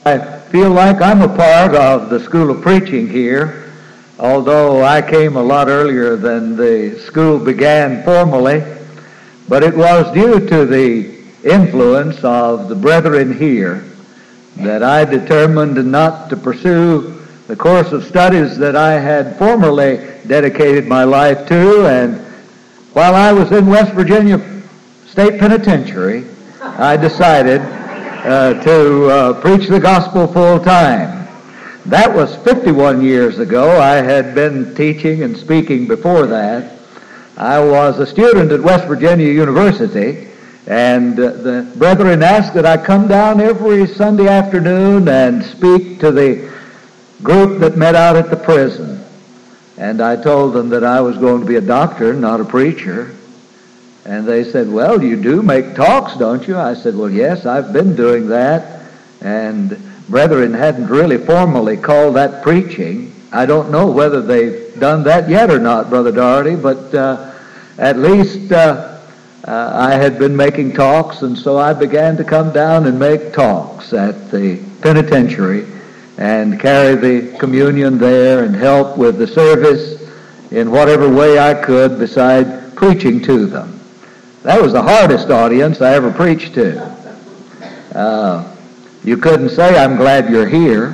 I feel like I'm a part of the School of Preaching here, although I came a lot earlier than the school began formally, but it was due to the influence of the brethren here that I determined not to pursue the course of studies that I had formerly dedicated my life to, and while I was in West Virginia State Penitentiary, I decided to preach the gospel full time. That was 51 years ago. I had been teaching and speaking before that. I was a student at West Virginia University, and the brethren asked that I come down every Sunday afternoon and speak to the group that met out at the prison. And I told them that I was going to be a doctor, not a preacher. And they said, "Well, you do make talks, don't you?" I said, "Well, yes, I've been doing that." And brethren hadn't really formally called that preaching. I don't know whether they've done that yet or not, Brother Doherty, but at least I had been making talks, and so I began to come down and make talks at the penitentiary and carry the communion there and help with the service in whatever way I could beside preaching to them. That was the hardest audience I ever preached to. You couldn't say, "I'm glad you're here."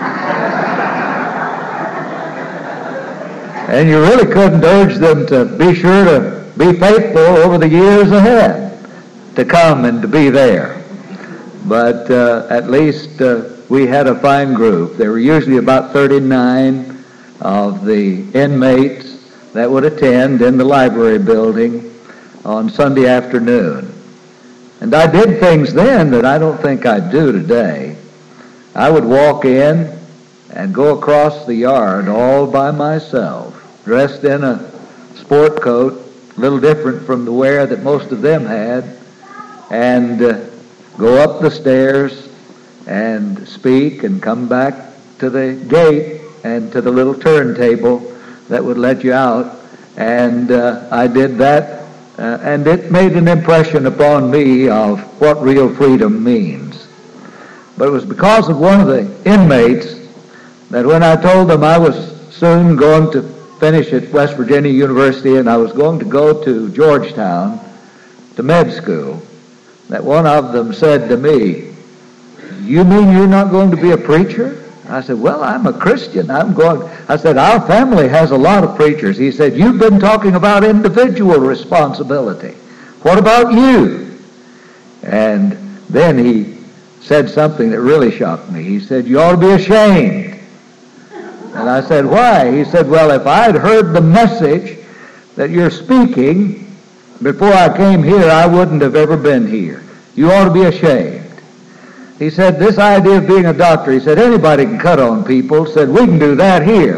And you really couldn't urge them to be sure to be faithful over the years ahead, to come and to be there. But at least we had a fine group. There were usually about 39 of the inmates that would attend in the library building on Sunday afternoon. And I did things then that I don't think I'd do today. I would walk in and go across the yard all by myself, dressed in a sport coat, a little different from the wear that most of them had, and go up the stairs and speak and come back to the gate and to the little turntable that would let you out. And I did that. And it made an impression upon me of what real freedom means. But it was because of one of the inmates that when I told them I was soon going to finish at West Virginia University and I was going to go to Georgetown to med school, that one of them said to me, "You mean you're not going to be a preacher?" I said, "Well, I'm a Christian. I said, "Our family has a lot of preachers." He said, "You've been talking about individual responsibility. What about you?" And then he said something that really shocked me. He said, "You ought to be ashamed." And I said, "Why?" He said, "Well, if I'd heard the message that you're speaking before I came here, I wouldn't have ever been here. You ought to be ashamed." He said, "This idea of being a doctor," he said, "anybody can cut on people." Said, "We can do that here."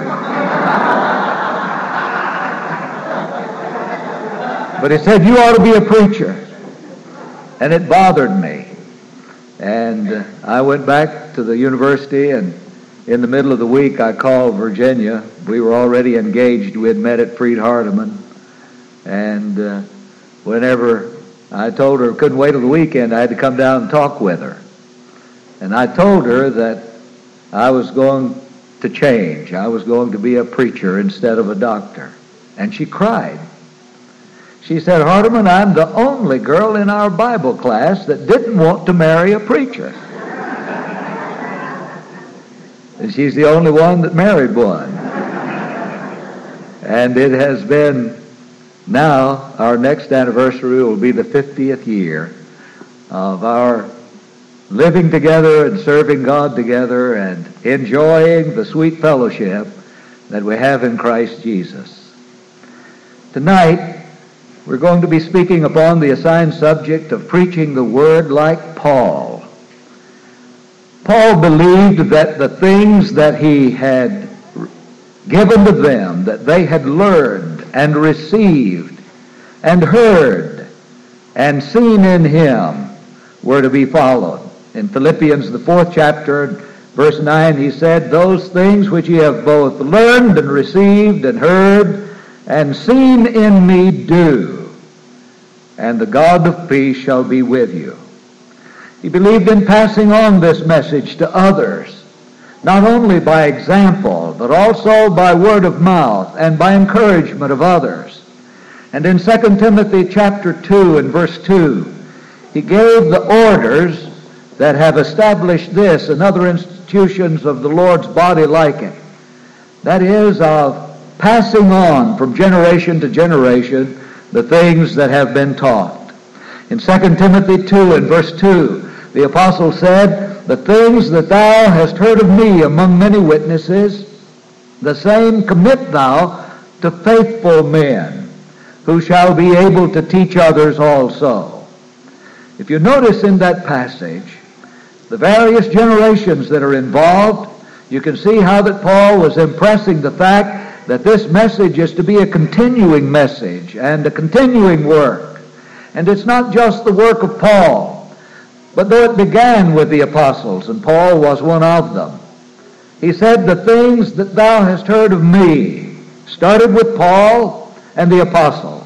But he said, "You ought to be a preacher." And it bothered me. And I went back to the university, and in the middle of the week I called Virginia. We were already engaged. We had met at Freed Hardeman. And whenever I told her I couldn't wait till the weekend, I had to come down and talk with her. And I told her that I was going to change. I was going to be a preacher instead of a doctor. And she cried. She said, "Hardeman, I'm the only girl in our Bible class that didn't want to marry a preacher." And she's the only one that married one. And it has been now, our next anniversary will be the 50th year of our living together and serving God together and enjoying the sweet fellowship that we have in Christ Jesus. Tonight, we're going to be speaking upon the assigned subject of preaching the Word like Paul. Paul believed that the things that he had given to them, that they had learned and received and heard and seen in him, were to be followed. In Philippians, the 4th chapter, verse 9, he said, "Those things which ye have both learned and received and heard and seen in me do, and the God of peace shall be with you." He believed in passing on this message to others, not only by example, but also by word of mouth and by encouragement of others. And in 2 Timothy chapter 2 and verse 2, he gave the orders that have established this and other institutions of the Lord's body like it. That is, of passing on from generation to generation the things that have been taught. In 2 Timothy 2 and verse 2, the apostle said, "The things that thou hast heard of me among many witnesses, the same commit thou to faithful men, who shall be able to teach others also." If you notice in that passage, the various generations that are involved, you can see how that Paul was impressing the fact that this message is to be a continuing message and a continuing work. And it's not just the work of Paul, but though it began with the apostles, and Paul was one of them, he said, "The things that thou hast heard of me," started with Paul and the apostles.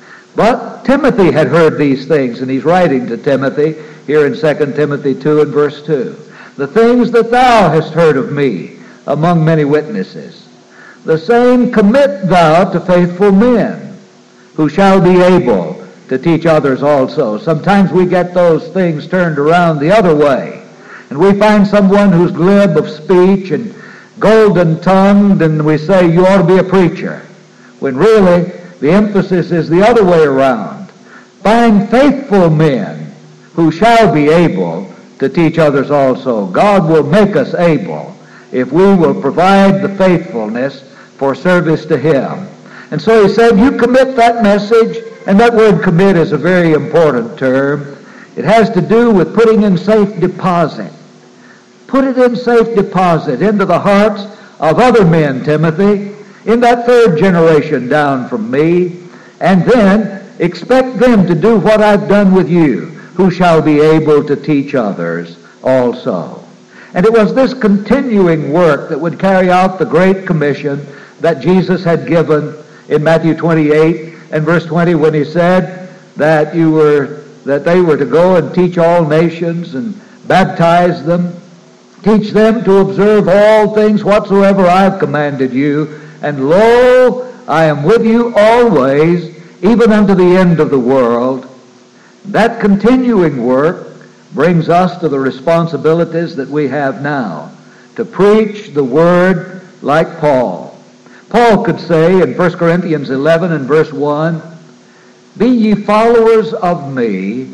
But Timothy had heard these things, and he's writing to Timothy here in 2 Timothy 2 and verse 2. "The things that thou hast heard of me among many witnesses, the same commit thou to faithful men, who shall be able to teach others also." Sometimes we get those things turned around the other way, and we find someone who's glib of speech and golden-tongued, and we say, "You ought to be a preacher," when really the emphasis is the other way around. Find faithful men who shall be able to teach others also. God will make us able if we will provide the faithfulness for service to Him. And so he said, you commit that message, and that word commit is a very important term. It has to do with putting in safe deposit. Put it in safe deposit into the hearts of other men, Timothy, in that third generation down from me, and then expect them to do what I've done with you, who shall be able to teach others also. And it was this continuing work that would carry out the Great Commission that Jesus had given in Matthew 28 and verse 20, when he said that they were to go and teach all nations and baptize them, teach them to observe all things whatsoever I have commanded you, and lo, I am with you always, even unto the end of the world. That continuing work brings us to the responsibilities that we have now, to preach the Word like Paul. Paul could say in 1 Corinthians 11 and verse 1, "Be ye followers of me,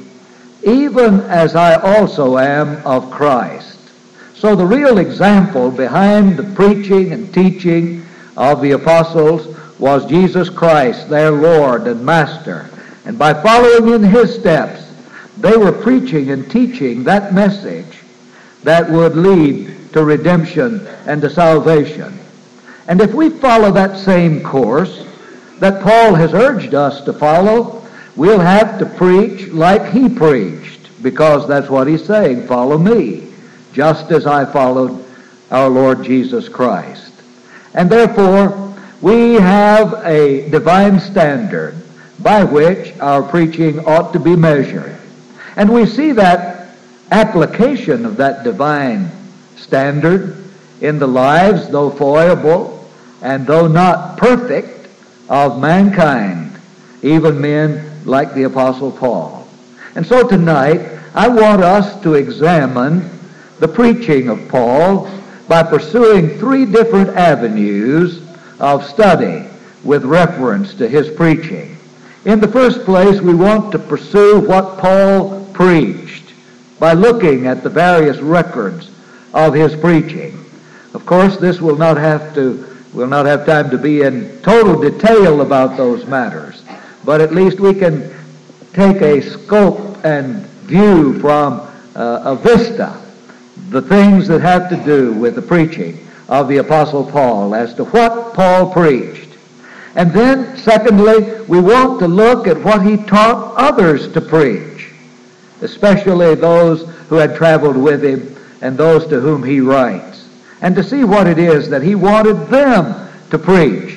even as I also am of Christ." So the real example behind the preaching and teaching of the apostles was Jesus Christ, their Lord and Master. And by following in His steps, they were preaching and teaching that message that would lead to redemption and to salvation. And if we follow that same course that Paul has urged us to follow, we'll have to preach like he preached, because that's what he's saying, follow me, just as I followed our Lord Jesus Christ. And therefore, we have a divine standard by which our preaching ought to be measured. And we see that application of that divine standard in the lives, though foible and though not perfect, of mankind, even men like the Apostle Paul. And so tonight, I want us to examine the preaching of Paul by pursuing three different avenues of study with reference to his preaching. In the first place, we want to pursue what Paul preached by looking at the various records of his preaching. Of course, this we'll not have time to be in total detail about those matters, but at least we can take a scope and view from a vista, the things that have to do with the preaching of the Apostle Paul as to what Paul preached. And then, secondly, we want to look at what he taught others to preach, especially those who had traveled with him and those to whom he writes, and to see what it is that he wanted them to preach.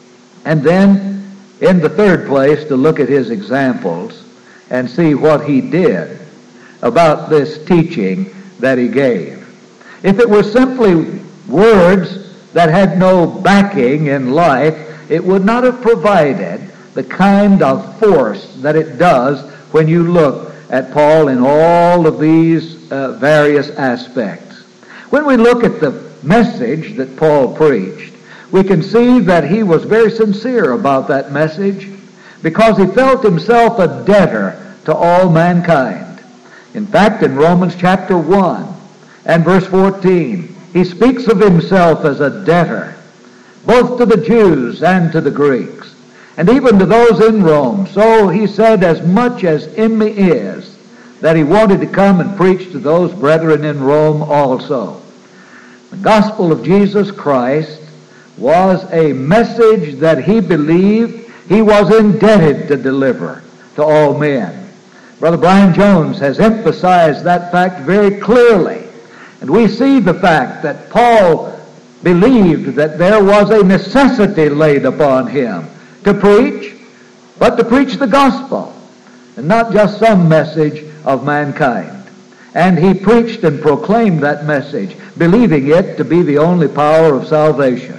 And then, in the third place, to look at his examples and see what he did about this teaching that he gave. If it were simply words that had no backing in life, it would not have provided the kind of force that it does when you look at Paul in all of these various aspects. When we look at the message that Paul preached, we can see that he was very sincere about that message because he felt himself a debtor to all mankind. In fact, in Romans chapter 1 and verse 14, he speaks of himself as a debtor, both to the Jews and to the Greeks, and even to those in Rome. So he said, as much as in me is, that he wanted to come and preach to those brethren in Rome also. The gospel of Jesus Christ was a message that he believed he was indebted to deliver to all men. Brother Brian Jones has emphasized that fact very clearly. And we see the fact that Paul believed that there was a necessity laid upon him to preach, but to preach the gospel, and not just some message of mankind. And he preached and proclaimed that message, believing it to be the only power of salvation.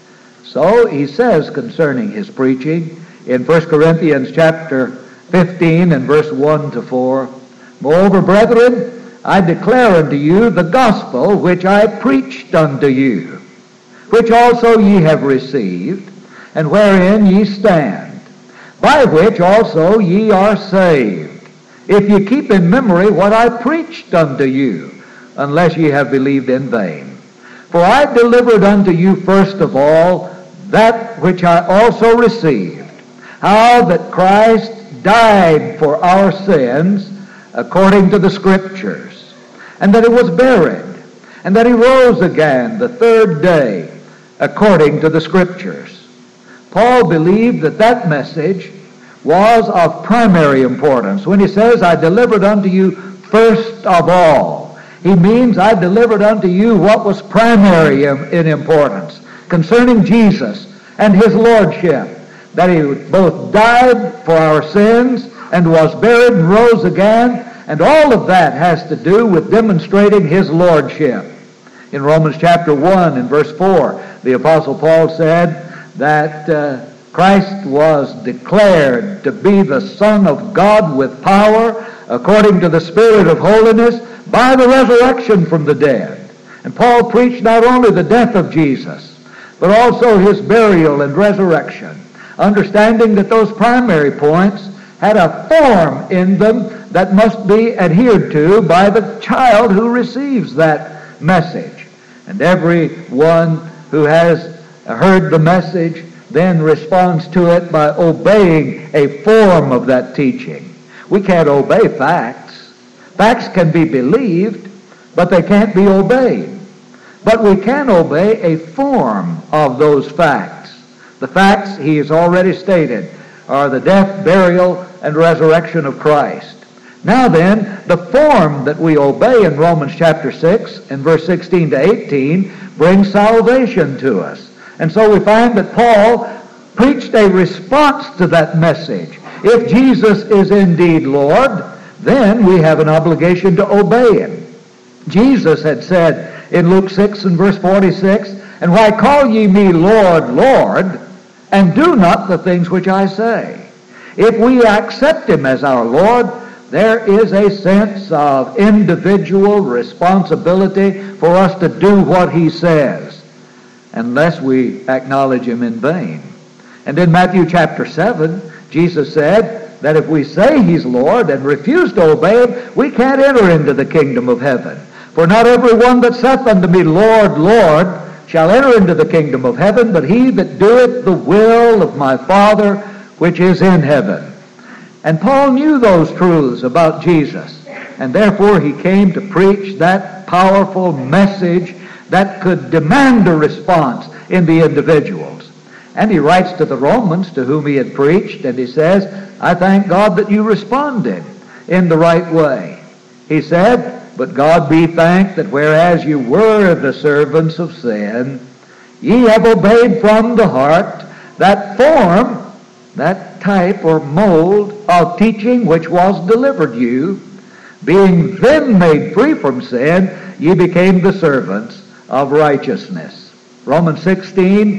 So he says concerning his preaching in 1 Corinthians chapter 15 and verse 1 to 4, Moreover, brethren, I declare unto you the gospel which I preached unto you, which also ye have received, and wherein ye stand, by which also ye are saved, if ye keep in memory what I preached unto you, unless ye have believed in vain. For I delivered unto you first of all that which I also received, how that Christ died for our sins according to the Scriptures, and that he was buried, and that he rose again the third day according to the Scriptures. Paul believed that that message was of primary importance. When he says, I delivered unto you first of all, he means I delivered unto you what was primary in importance concerning Jesus and his lordship, that he both died for our sins and was buried and rose again, and all of that has to do with demonstrating his lordship. In Romans chapter 1 and verse 4, the Apostle Paul said that Christ was declared to be the Son of God with power according to the Spirit of holiness by the resurrection from the dead. And Paul preached not only the death of Jesus, but also his burial and resurrection, understanding that those primary points had a form in them that must be adhered to by the child who receives that message. And everyone who has heard the message then responds to it by obeying a form of that teaching. We can't obey facts. Facts can be believed, but they can't be obeyed. But we can obey a form of those facts. The facts, he has already stated, are the death, burial, and resurrection of Christ. Now then, the form that we obey in Romans chapter 6 and verse 16 to 18 brings salvation to us. And so we find that Paul preached a response to that message. If Jesus is indeed Lord, then we have an obligation to obey him. Jesus had said in Luke 6 and verse 46, And why call ye me Lord, Lord, and do not the things which I say? If we accept him as our Lord, there is a sense of individual responsibility for us to do what he says, unless we acknowledge him in vain. And in Matthew chapter 7, Jesus said that if we say he's Lord and refuse to obey him, we can't enter into the kingdom of heaven. For not every one that saith unto me, Lord, Lord, shall enter into the kingdom of heaven, but he that doeth the will of my Father which is in heaven. And Paul knew those truths about Jesus, and therefore he came to preach that powerful message that could demand a response in the individuals. And he writes to the Romans to whom he had preached, and he says, I thank God that you responded in the right way. He said, But God be thanked that whereas you were the servants of sin, ye have obeyed from the heart that form, that type or mold of teaching which was delivered you, Being then made free from sin, ye became the servants of righteousness. Romans 6,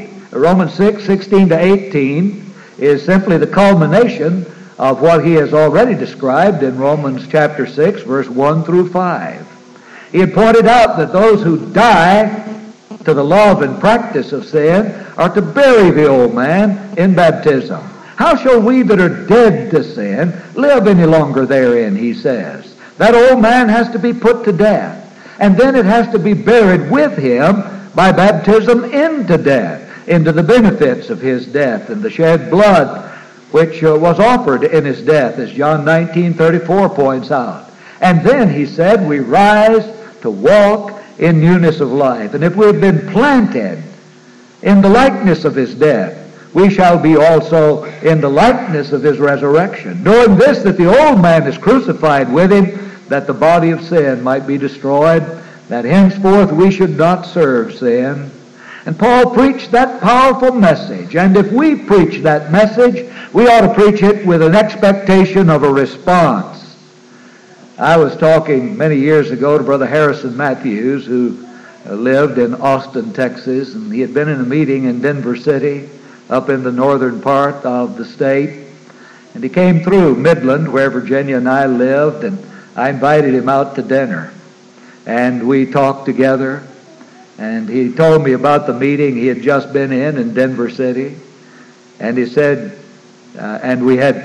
16 to 18 is simply the culmination of what he has already described in Romans chapter 6, verse 1 through 5. He had pointed out that those who die to the love and practice of sin are to bury the old man in baptism. How shall we that are dead to sin live any longer therein, he says. That old man has to be put to death. And then it has to be buried with him by baptism into death, into the benefits of his death and the shed blood which was offered in his death, as John 19:34 points out. And then, he said, we rise to walk in newness of life. And if we have been planted in the likeness of his death, we shall be also in the likeness of his resurrection, knowing this, that the old man is crucified with him, that the body of sin might be destroyed, that henceforth we should not serve sin. And Paul preached that powerful message. And if we preach that message, we ought to preach it with an expectation of a response. I was talking many years ago to Brother Harrison Matthews, who lived in Austin, Texas, and he had been in a meeting in Denver City, up in the northern part of the state. And he came through Midland, where Virginia and I lived, and I invited him out to dinner. And we talked together, and he told me about the meeting he had just been in Denver City. And he said, and we had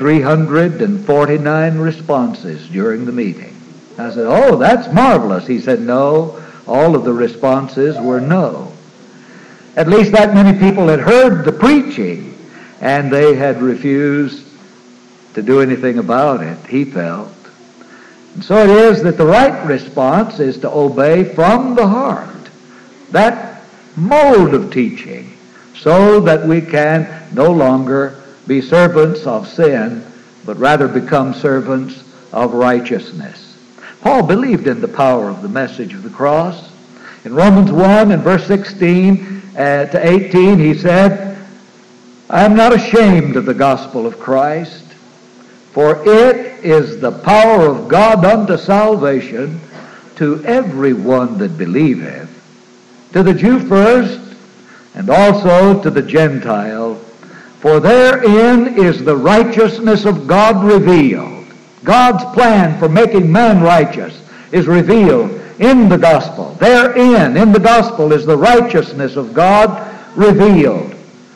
349 responses during the meeting. I said, oh, that's marvelous. He said, no, all of the responses were no. At least that many people had heard the preaching, and they had refused to do anything about it, he felt. And so it is that the right response is to obey from the heart that mode of teaching, so that we can no longer be servants of sin, but rather become servants of righteousness. Paul believed in the power of the message of the cross. In Romans 1 and verse 16 to 18, he said, I am not ashamed of the gospel of Christ, for it is the power of God unto salvation to every one that believeth, to the Jew first, and also to the Gentile. For therein is the righteousness of God revealed. God's plan for making man righteous is revealed in the gospel. Therein, in the gospel, is the righteousness of God revealed.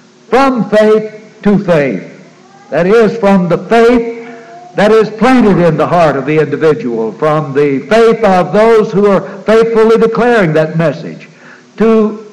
From faith to faith. That is, from the faith that is planted in the heart of the individual, from the faith of those who are faithfully declaring that message, to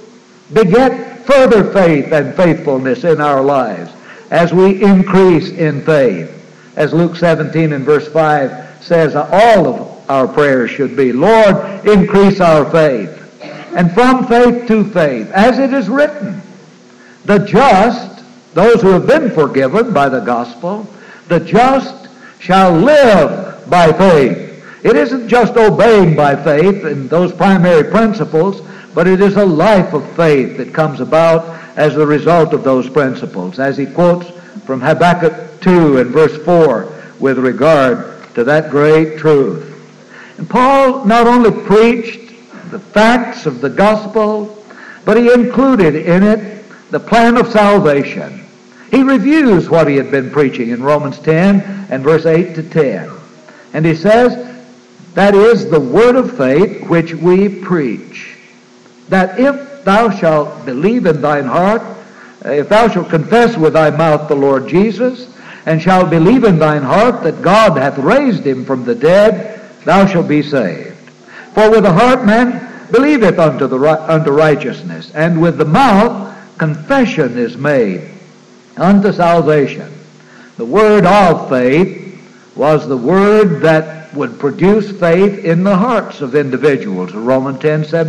beget further faith and faithfulness in our lives as we increase in faith. As Luke 17 and verse 5 says, all of our prayers should be, Lord, increase our faith. And from faith to faith, as it is written, the just, those who have been forgiven by the gospel, the just shall live by faith. It isn't just obeying by faith in those primary principles, but it is a life of faith that comes about as a result of those principles, as he quotes from Habakkuk 2 and verse 4 with regard to that great truth. And Paul not only preached the facts of the gospel, but he included in it the plan of salvation. He reviews what he had been preaching in Romans 10 and verse 8 to 10. And he says, that is the word of faith which we preach, that if thou shalt believe in thine heart, if thou shalt confess with thy mouth the Lord Jesus, and shalt believe in thine heart that God hath raised him from the dead, thou shalt be saved. For with the heart man believeth unto righteousness, and with the mouth confession is made unto salvation. The word of faith was the word that would produce faith in the hearts of individuals. Romans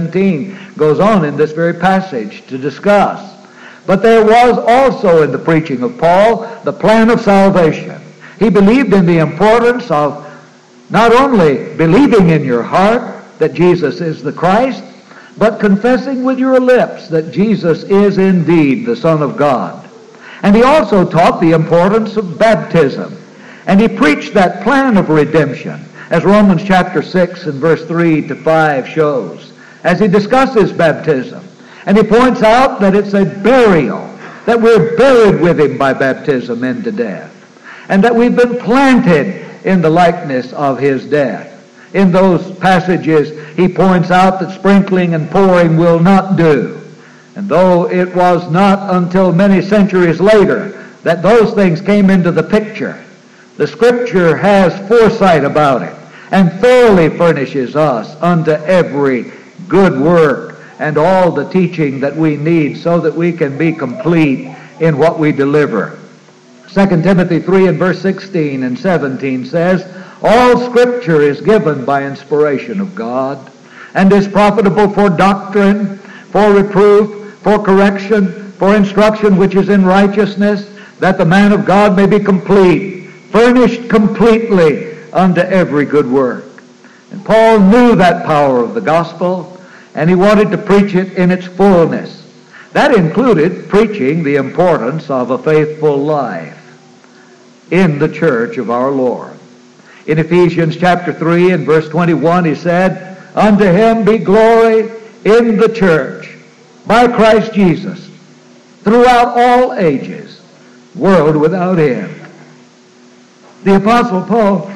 10:17 goes on in this very passage to discuss. But there was also in the preaching of Paul the plan of salvation. He believed in the importance of not only believing in your heart that Jesus is the Christ, but confessing with your lips that Jesus is indeed the Son of God. And he also taught the importance of baptism. And he preached that plan of redemption, as Romans chapter 6 and verse 3 to 5 shows, as he discusses baptism. And he points out that it's a burial, that we're buried with him by baptism into death, and that we've been planted in the likeness of his death. In those passages, he points out that sprinkling and pouring will not do. And though it was not until many centuries later that those things came into the picture, the Scripture has foresight about it and thoroughly furnishes us unto every good work and all the teaching that we need so that we can be complete in what we deliver. 2 Timothy 3 and verse 16 and 17 says, all Scripture is given by inspiration of God and is profitable for doctrine, for reproof, for correction, for instruction which is in righteousness, that the man of God may be complete, furnished completely unto every good work. And Paul knew that power of the gospel, and he wanted to preach it in its fullness. That included preaching the importance of a faithful life in the church of our Lord. In Ephesians chapter 3 and verse 21, he said, unto him be glory in the church by Christ Jesus throughout all ages, world without end. The Apostle Paul,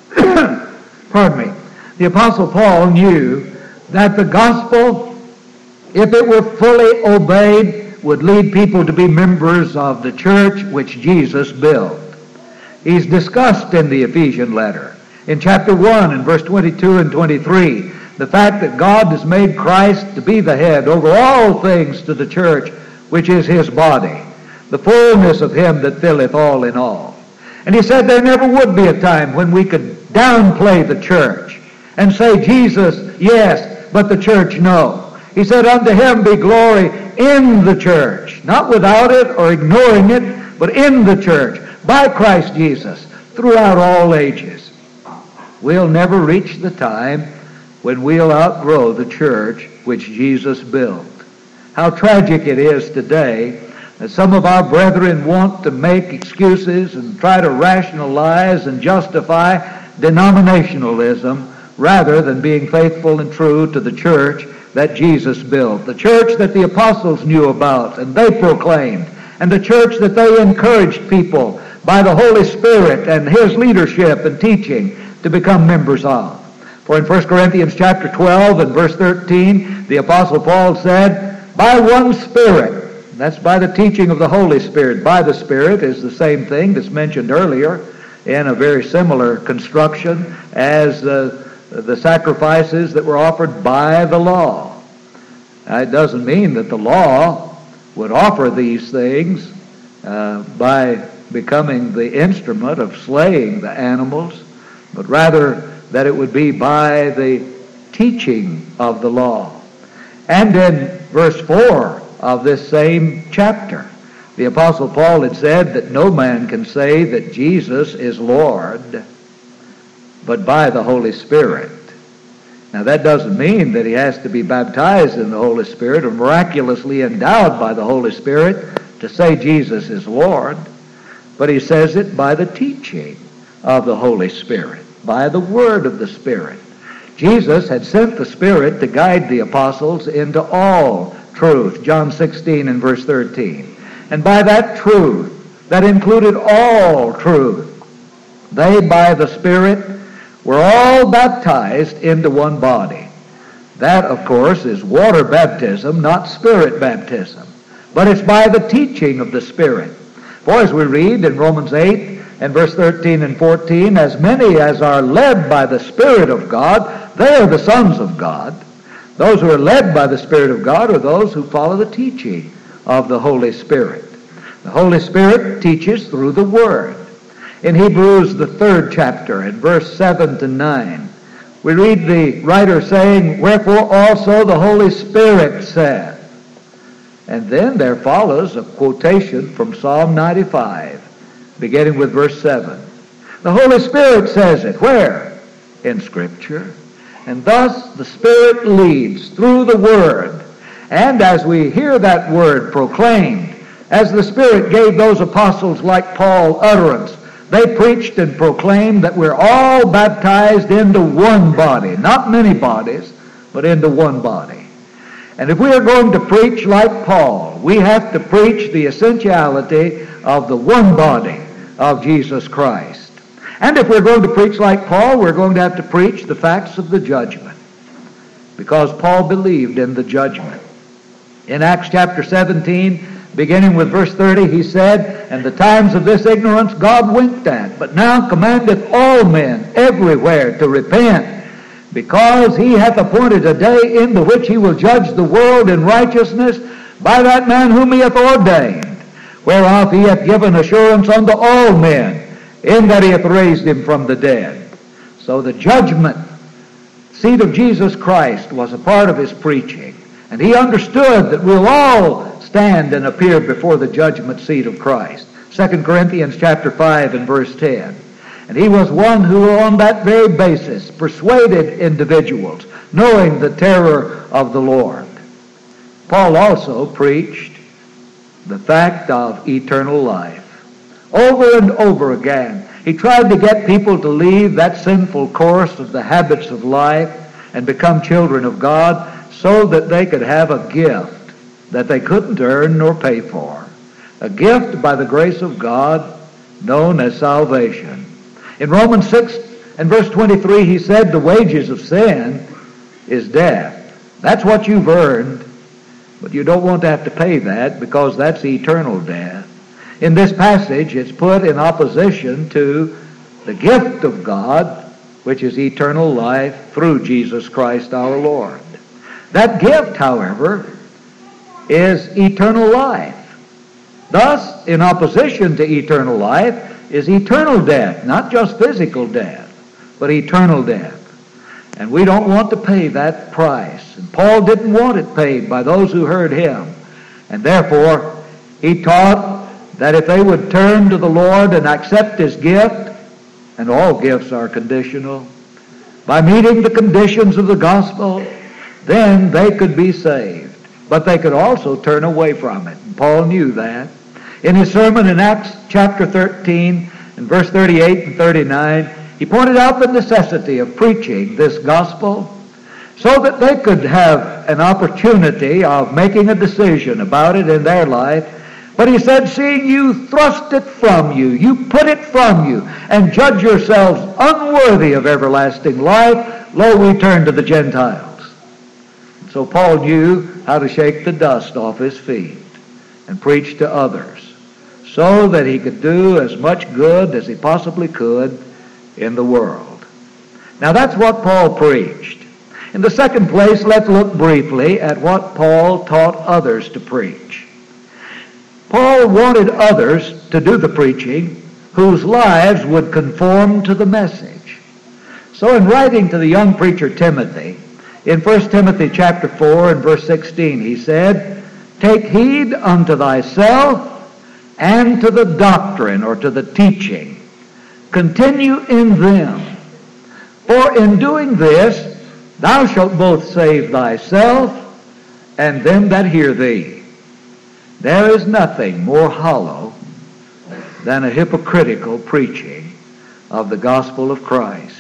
the Apostle Paul knew that the gospel, if it were fully obeyed, would lead people to be members of the church which Jesus built. He's discussed in the Ephesian letter, in chapter 1 and verse 22 and 23, the fact that God has made Christ to be the head over all things to the church, which is his body, the fullness of him that filleth all in all. And he said there never would be a time when we could downplay the church and say, Jesus, yes, but the church, no. He said, unto him be glory in the church, not without it or ignoring it, but in the church, by Christ Jesus, throughout all ages. We'll never reach the time when we'll outgrow the church which Jesus built. How tragic it is today that some of our brethren want to make excuses and try to rationalize and justify denominationalism rather than being faithful and true to the church that Jesus built, the church that the apostles knew about and they proclaimed, and the church that they encouraged people by the Holy Spirit and his leadership and teaching to become members of. For in 1 Corinthians chapter 12 and verse 13, the Apostle Paul said, by one Spirit, that's by the teaching of the Holy Spirit. By the Spirit is the same thing that's mentioned earlier in a very similar construction as the sacrifices that were offered by the law. Now, it doesn't mean that the law would offer these things by becoming the instrument of slaying the animals, but rather that it would be by the teaching of the law. And in verse 4 of this same chapter, the Apostle Paul had said that no man can say that Jesus is Lord but by the Holy Spirit. Now that doesn't mean that he has to be baptized in the Holy Spirit or miraculously endowed by the Holy Spirit to say Jesus is Lord, but he says it by the teaching of the Holy Spirit, by the word of the Spirit. Jesus had sent the Spirit to guide the apostles into all truth, John 16 and verse 13. And by that truth, that included all truth, they by the Spirit were all baptized into one body. That, of course, is water baptism, not spirit baptism. But it's by the teaching of the Spirit. For as we read in Romans 8 and verse 13 and 14, as many as are led by the Spirit of God, they are the sons of God. Those who are led by the Spirit of God are those who follow the teaching of the Holy Spirit. The Holy Spirit teaches through the Word. In Hebrews, the 3rd chapter, in verse 7 to 9, we read the writer saying, wherefore also the Holy Spirit said. And then there follows a quotation from Psalm 95, beginning with verse 7. The Holy Spirit says it. Where? In Scripture. And thus the Spirit leads through the Word. And as we hear that Word proclaimed, as the Spirit gave those apostles like Paul utterance, They preached and proclaimed that we're all baptized into one body, not many bodies, but into one body. And if we are going to preach like Paul, we have to preach the essentiality of the one body of Jesus Christ. And if we're going to preach like Paul, we're going to have to preach the facts of the judgment, because Paul believed in the judgment. In Acts chapter 17, beginning with verse 30, he said, "And the times of this ignorance God winked at, but now commandeth all men everywhere to repent, because he hath appointed a day in the which he will judge the world in righteousness by that man whom he hath ordained, whereof he hath given assurance unto all men, in that he hath raised him from the dead." So the judgment seat of Jesus Christ was a part of his preaching, and he understood that we'll all stand and appear before the judgment seat of Christ. 2 Corinthians chapter 5 and verse 10. And he was one who on that very basis persuaded individuals, knowing the terror of the Lord. Paul also preached the fact of eternal life. Over and over again, he tried to get people to leave that sinful course of the habits of life and become children of God, so that they could have a gift that they couldn't earn nor pay for. A gift by the grace of God known as salvation. In Romans 6 and verse 23, he said, "The wages of sin is death." That's what you've earned, but you don't want to have to pay that, because that's eternal death. In this passage, it's put in opposition to the gift of God, which is eternal life through Jesus Christ our Lord. That gift, however, is eternal life. Thus, in opposition to eternal life is eternal death, not just physical death, but eternal death. And we don't want to pay that price. And Paul didn't want it paid by those who heard him. And therefore, he taught that if they would turn to the Lord and accept his gift, and all gifts are conditional, by meeting the conditions of the gospel, then they could be saved. But they could also turn away from it. And Paul knew that. In his sermon in Acts chapter 13 and verse 38 and 39, he pointed out the necessity of preaching this gospel so that they could have an opportunity of making a decision about it in their life. But he said, "Seeing you thrust it from you, you put it from you, and judge yourselves unworthy of everlasting life, lo, we turn to the Gentiles." So Paul knew how to shake the dust off his feet and preach to others, so that he could do as much good as he possibly could in the world. Now that's what Paul preached. In the second place, let's look briefly at what Paul taught others to preach. Paul wanted others to do the preaching whose lives would conform to the message. So in writing to the young preacher Timothy, in 1 Timothy chapter 4 and verse 16, he said, "Take heed unto thyself and to the doctrine," or to the teaching. "Continue in them. For in doing this, thou shalt both save thyself and them that hear thee." There is nothing more hollow than a hypocritical preaching of the gospel of Christ.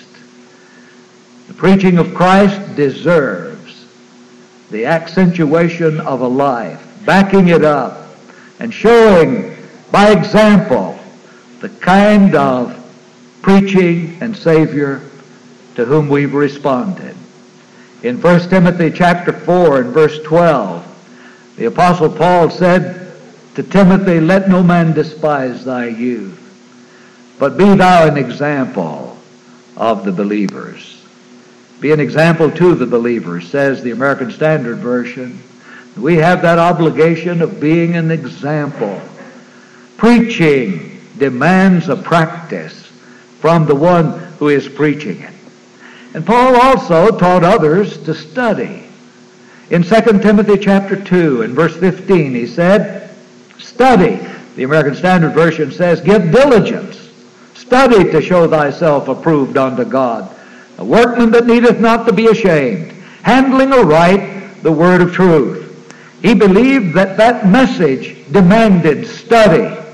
The preaching of Christ deserves the accentuation of a life, backing it up and showing by example the kind of preaching and Savior to whom we've responded. In 1 Timothy chapter 4 and verse 12, the Apostle Paul said to Timothy, "Let no man despise thy youth, but be thou an example of the believers." Be an example to the believers, says the American Standard Version. We have that obligation of being an example. Preaching demands a practice from the one who is preaching it. And Paul also taught others to study. In 2 Timothy chapter 2 and verse 15, he said, "Study." The American Standard Version says, "Give diligence. Study to show thyself approved unto God, a workman that needeth not to be ashamed, handling aright the word of truth." He believed that that message demanded study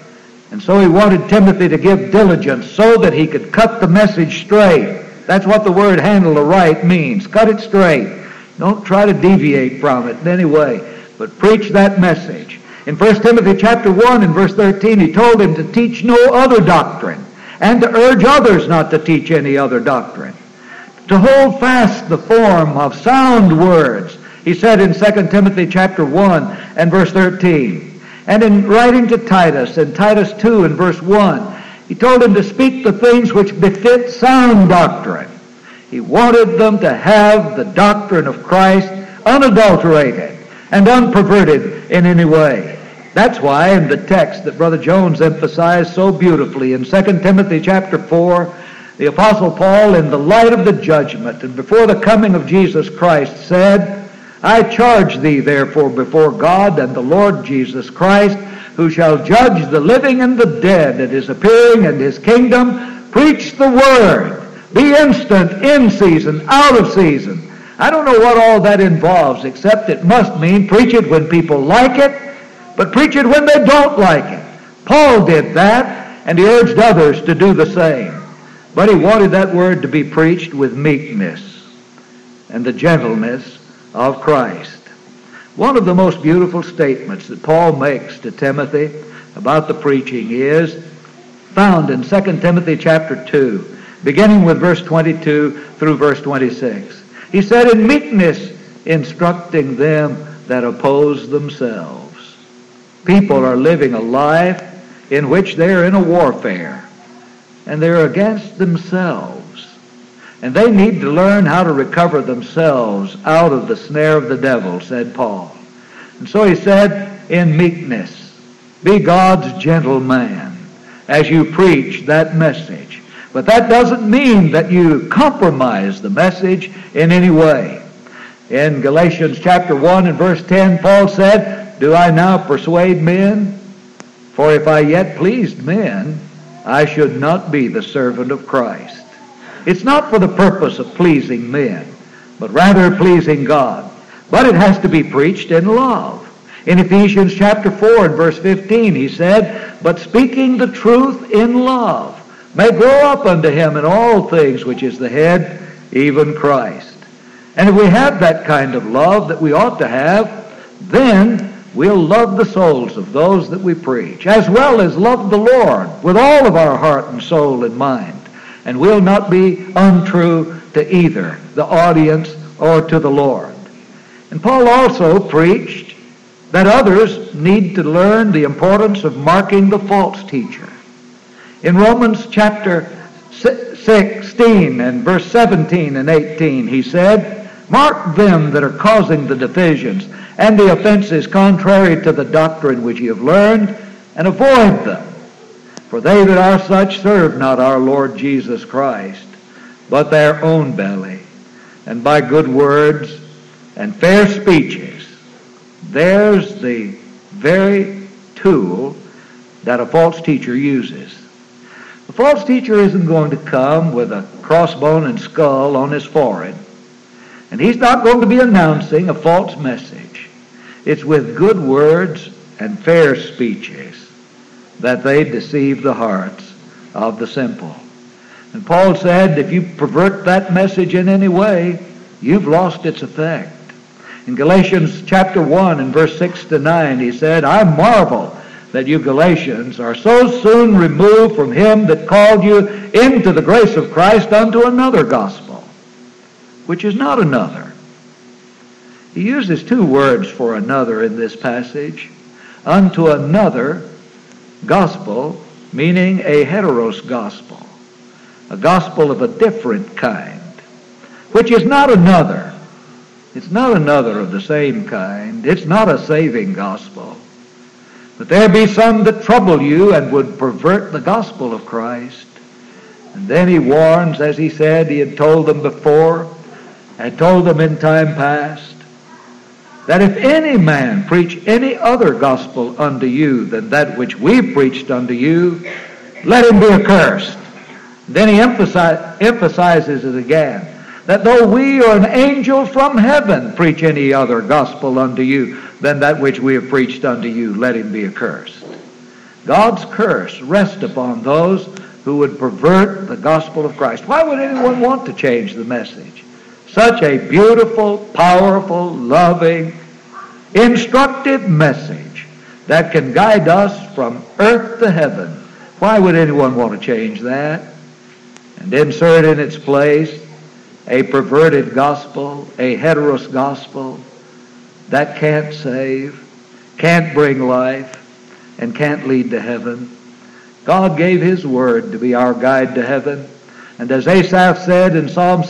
And so he wanted Timothy to give diligence so that he could cut the message straight. That's what the word handle aright means. Cut it straight. Don't try to deviate from it in any way, but preach that message. In 1 Timothy chapter 1 and verse 13, he told him to teach no other doctrine and to urge others not to teach any other doctrine. To hold fast the form of sound words, he said in 2 Timothy chapter 1 and verse 13. And in writing to Titus, in Titus 2 and verse 1, he told him to speak the things which befit sound doctrine. He wanted them to have the doctrine of Christ unadulterated and unperverted in any way. That's why in the text that Brother Jones emphasized so beautifully in 2 Timothy chapter 4, the Apostle Paul, in the light of the judgment and before the coming of Jesus Christ, said, I charge thee therefore before God and the Lord Jesus Christ, who shall judge the living and the dead at his appearing and his kingdom, preach the word. Be instant, in season, out of season. I don't know what all that involves, except it must mean preach it when people like it, but preach it when they don't like it. Paul did that, and he urged others to do the same. But he wanted that word to be preached with meekness and the gentleness of Christ. One of the most beautiful statements that Paul makes to Timothy about the preaching is found in 2 Timothy chapter 2, beginning with verse 22 through verse 26. He said, in meekness instructing them that oppose themselves. People are living a life in which they're in a warfare, and they're against themselves. And they need to learn how to recover themselves out of the snare of the devil, said Paul. And so he said, in meekness, be God's gentle man as you preach that message. But that doesn't mean that you compromise the message in any way. In Galatians chapter 1 and verse 10, Paul said, do I now persuade men? For if I yet pleased men, I should not be the servant of Christ. It's not for the purpose of pleasing men, but rather pleasing God. But it has to be preached in love. In Ephesians chapter 4 and verse 15, he said, but speaking the truth in love may grow up unto him in all things which is the head, even Christ. And if we have that kind of love that we ought to have, then we'll love the souls of those that we preach, as well as love the Lord with all of our heart and soul and mind. And we'll not be untrue to either the audience or to the Lord. And Paul also preached that others need to learn the importance of marking the false teacher. In Romans chapter 16 and verse 17 and 18, he said, mark them that are causing the divisions and the offenses contrary to the doctrine which ye have learned, and avoid them. For they that are such serve not our Lord Jesus Christ, but their own belly, and by good words and fair speeches. There's the very tool that a false teacher uses. The false teacher isn't going to come with a crossbone and skull on his forehead, and he's not going to be announcing a false message. It's with good words and fair speeches that they deceive the hearts of the simple. And Paul said, if you pervert that message in any way, you've lost its effect. In Galatians chapter 1 and verse 6 to 9, he said, I marvel that you Galatians are so soon removed from him that called you into the grace of Christ unto another gospel, which is not another. He uses two words for another in this passage. Unto another gospel, meaning a heteros gospel, a gospel of a different kind, which is not another. It's not another of the same kind. It's not a saving gospel. But there be some that trouble you and would pervert the gospel of Christ. And then he warns, as he said he had told them before, had told them in time past, that if any man preach any other gospel unto you than that which we preached unto you, let him be accursed. Then he emphasizes it again, that though we or an angel from heaven preach any other gospel unto you than that which we have preached unto you, let him be accursed. God's curse rest upon those who would pervert the gospel of Christ. Why would anyone want to change the message? Such a beautiful, powerful, loving, instructive message that can guide us from earth to heaven. Why would anyone want to change that? And insert in its place a perverted gospel, a heteros gospel that can't save, can't bring life, and can't lead to heaven. God gave His Word to be our guide to heaven. And as Asaph said in Psalm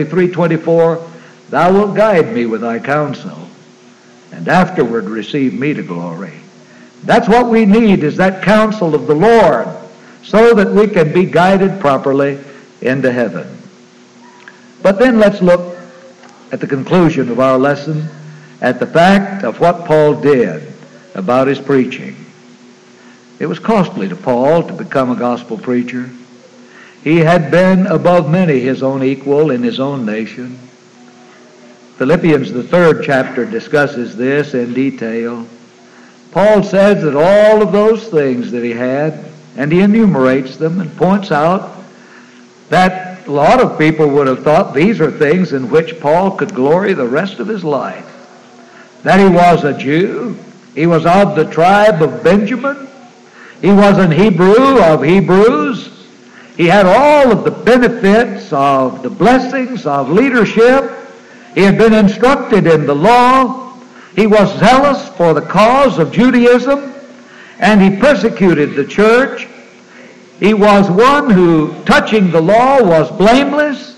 73:24, "Thou wilt guide me with thy counsel, and afterward receive me to glory." That's what we need, is that counsel of the Lord, so that we can be guided properly into heaven. But then let's look at the conclusion of our lesson, at the fact of what Paul did about his preaching. It was costly to Paul to become a gospel preacher. He had been above many his own equal in his own nation. Philippians, the 3rd chapter, discusses this in detail. Paul says that all of those things that he had, and he enumerates them and points out that a lot of people would have thought these are things in which Paul could glory the rest of his life. That he was a Jew, he was of the tribe of Benjamin, he was an Hebrew of Hebrews, he had all of the benefits of the blessings of leadership, he had been instructed in the law, he was zealous for the cause of Judaism, and he persecuted the church. He was one who, touching the law, was blameless.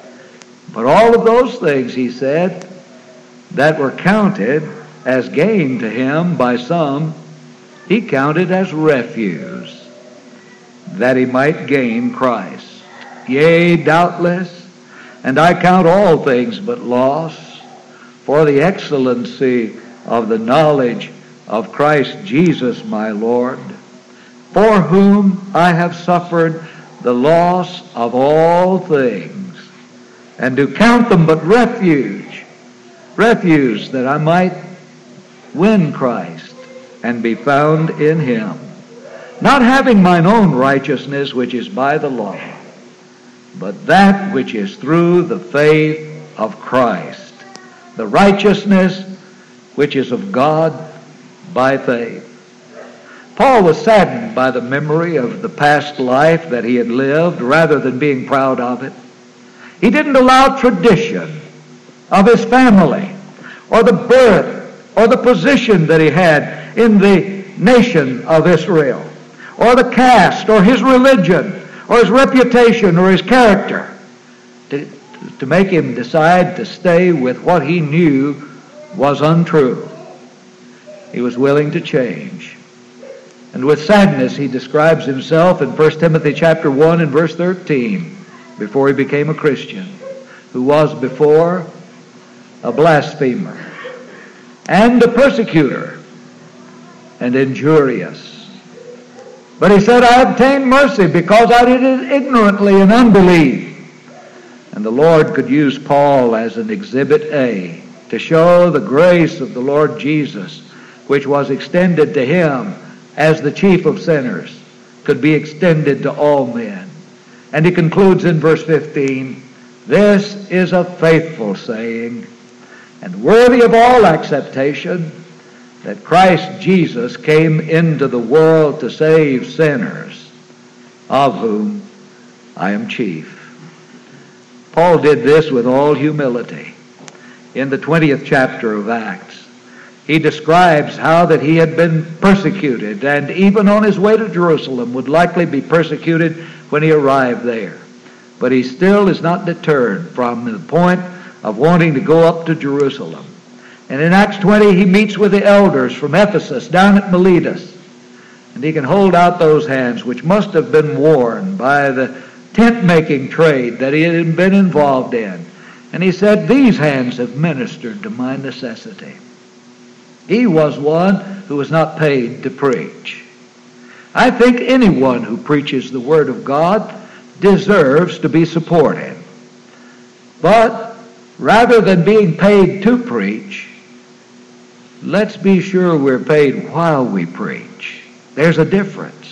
But all of those things, he said, that were counted as gain to him by some, he counted as refuse, that he might gain Christ. Yea, doubtless, and I count all things but loss, for the excellency of the knowledge of Christ Jesus my Lord, for whom I have suffered the loss of all things, and do count them but refuge, that I might win Christ and be found in Him, not having mine own righteousness which is by the law, but that which is through the faith of Christ, the righteousness which is of God by faith. Paul was saddened by the memory of the past life that he had lived rather than being proud of it. He didn't allow tradition of his family or the birth or the position that he had in the nation of Israel or the caste or his religion or his reputation or his character to make him decide to stay with what he knew was untrue. He was willing to change. And with sadness he describes himself in 1 Timothy chapter 1 and verse 13, before he became a Christian, who was before a blasphemer and a persecutor and injurious. But he said, I obtained mercy because I did it ignorantly in unbelief. And the Lord could use Paul as an exhibit A to show the grace of the Lord Jesus, which was extended to him as the chief of sinners, could be extended to all men. And he concludes in verse 15, this is a faithful saying and worthy of all acceptation, that Christ Jesus came into the world to save sinners, of whom I am chief. Paul did this with all humility. In the 20th chapter of Acts, he describes how that he had been persecuted, and even on his way to Jerusalem would likely be persecuted when he arrived there. But he still is not deterred from the point of wanting to go up to Jerusalem. And in Acts 20, he meets with the elders from Ephesus down at Miletus. And he can hold out those hands, which must have been worn by the tent-making trade that he had been involved in. And he said, these hands have ministered to my necessity. He was one who was not paid to preach. I think anyone who preaches the Word of God deserves to be supported. But rather than being paid to preach, let's be sure we're paid while we preach. There's a difference.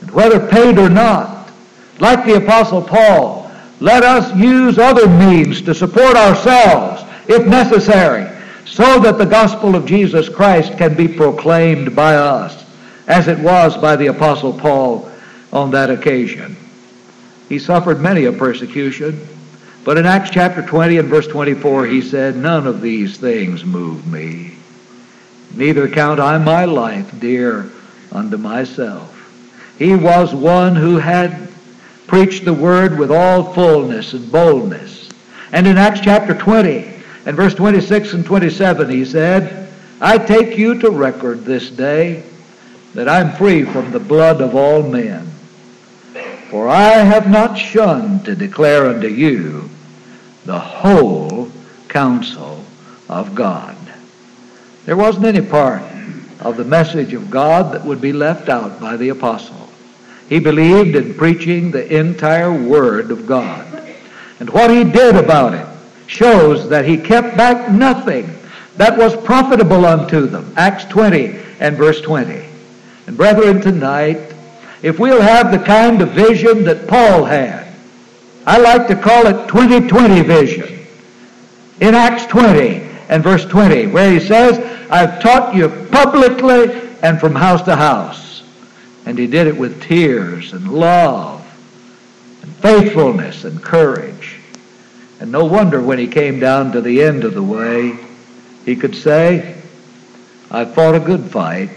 whether paid or not. Like the Apostle Paul, let us use other means to support ourselves, if necessary, so that the gospel of Jesus Christ can be proclaimed by us, as it was by the Apostle Paul on that occasion. He suffered many a persecution, but in Acts chapter 20 and verse 24 he said, "None of these things move me. Neither count I my life dear unto myself." He was one who had preached the word with all fullness and boldness. And in Acts chapter 20 and verse 26 and 27 he said, "I take you to record this day that I'm free from the blood of all men. For I have not shunned to declare unto you the whole counsel of God." There wasn't any part of the message of God that would be left out by the apostle. He believed in preaching the entire Word of God. And what he did about it shows that he kept back nothing that was profitable unto them. Acts 20 and verse 20. And brethren, tonight, if we'll have the kind of vision that Paul had, I like to call it 2020 vision. In Acts 20 and verse 20, where he says, "I've taught you publicly and from house to house." And he did it with tears and love and faithfulness and courage. And no wonder when he came down to the end of the way, he could say, "I've fought a good fight.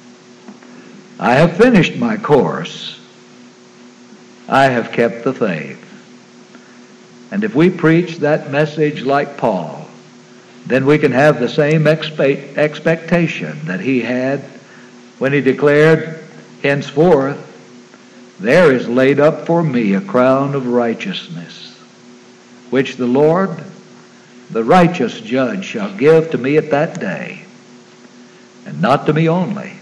I have finished my course. I have kept the faith." And if we preach that message like Paul, then we can have the same expectation that he had when he declared, "Henceforth there is laid up for me a crown of righteousness, which the Lord, the righteous judge, shall give to me at that day, and not to me only,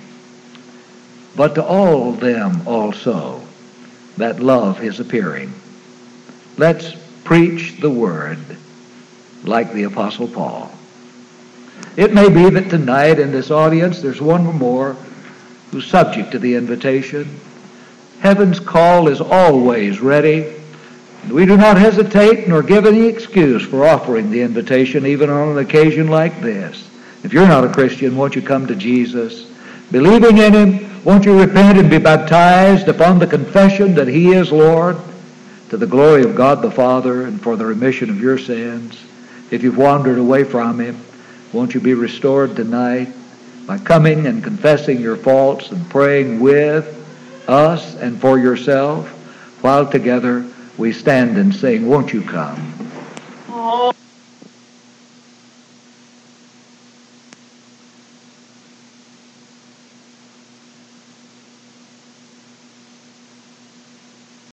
but to all them also that love his appearing." Let's preach the word like the Apostle Paul. It may be that tonight in this audience there's one or more who's subject to the invitation. Heaven's call is always ready, and we do not hesitate nor give any excuse for offering the invitation even on an occasion like this. If you're not a Christian, won't you come to Jesus? Believing in him, won't you repent and be baptized upon the confession that he is Lord, to the glory of God the Father and for the remission of your sins? If you've wandered away from him, won't you be restored tonight by coming and confessing your faults and praying with us and for yourself while together we stand and sing, "Won't you come?"